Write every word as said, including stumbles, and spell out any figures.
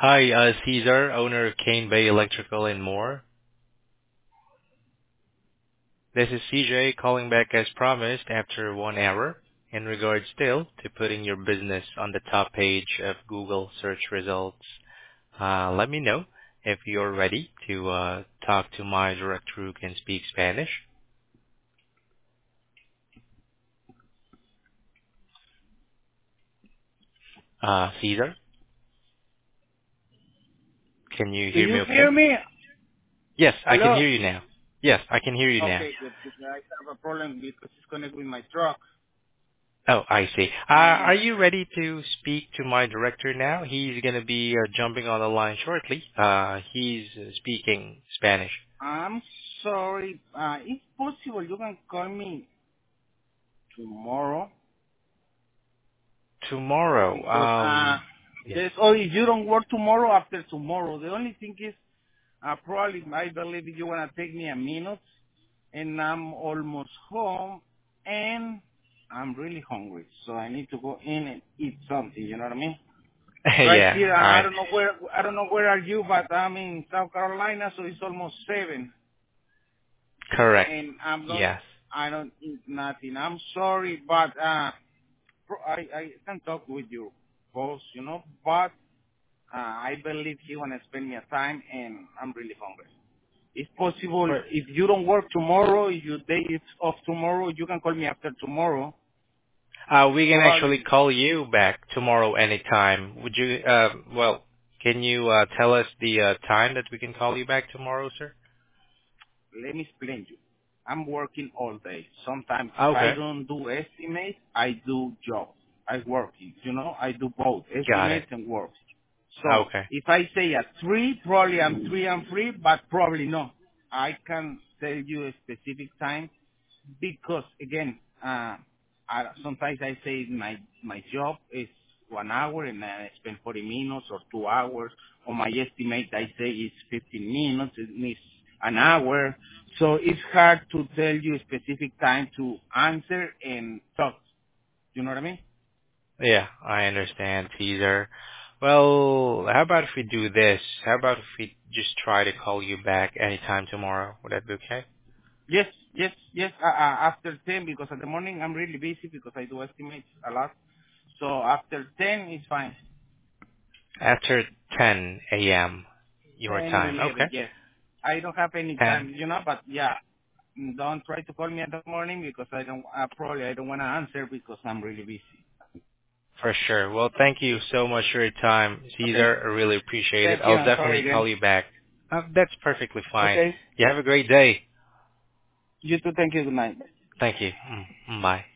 Hi, uh, Caesar, owner of Cane Bay Electrical and more. This is C J calling back as promised after one hour in regards still to putting your business on the top page of Google search results. Uh, let me know if you're ready to uh, talk to my director who can speak Spanish. Uh, Caesar, can you Do hear you me hear okay? me? Yes, I can Hello? hear you now. Yes, I can hear you now. Okay, good. Because I have a problem because it's connected with my truck. Oh, I see. Uh, And are you ready to speak to my director now? He's going to be uh, jumping on the line shortly. Uh, he's uh, speaking Spanish. I'm sorry. Uh, if possible, you can call me tomorrow Tomorrow. because uh, Um, yes. there's, oh, if you don't work tomorrow, after tomorrow. The only thing is, uh, probably, I believe you want to take me a minute and I'm almost home and I'm really hungry. So I need to go in and eat something, you know what I mean? Right Yeah, here, I I don't know where, I don't know where are you, but I'm in South Carolina, so it's almost seven, correct. and I'm not, Yes. I don't eat nothing. I'm sorry, but uh, pro- I I can talk with your boss, you know, but uh, I believe he wanna spend me a time, and I'm really hungry. If possible, For, if you don't work tomorrow, if your day is off tomorrow, you can call me after tomorrow. uh, we can actually Probably, call you back tomorrow anytime. Would you, uh, well, can you uh, tell us the uh, time that we can call you back tomorrow, sir? let me explain you. I'm working all day. Sometimes if I Okay. don't do estimates, I do jobs. I work, you know, I do both Got it. estimates and work. So Okay. if I say at three, probably I'm three and free, but probably no. I can tell you a specific time because again, uh, I, sometimes I say my my job is one hour and I spend forty minutes or two hours, or my estimate I say is fifteen minutes, it needs an hour. So it's hard to tell you a specific time to answer and talk. You know what I mean? Yeah, I understand, Caesar. Well, how about if we do this? How about if we just try to call you back anytime tomorrow? Would that be okay? Yes, yes, yes. Uh, uh, after ten, because at the morning I'm really busy because I do estimates a lot. So after ten is fine. After ten a m your ten or time. eleven, Okay. yes. I don't have any ten time, you know, but yeah, mm, don't try to call me in the morning because I don't, uh, probably I don't want to answer because I'm really busy. for sure. Well, thank you so much for your time, Okay. Caesar. I really appreciate it. Thank you. I'll I'm sorry definitely again. call you back. Uh, that's perfectly fine. Okay. You have a great day. You too. Thank you. Good night. Thank you. Mm, bye.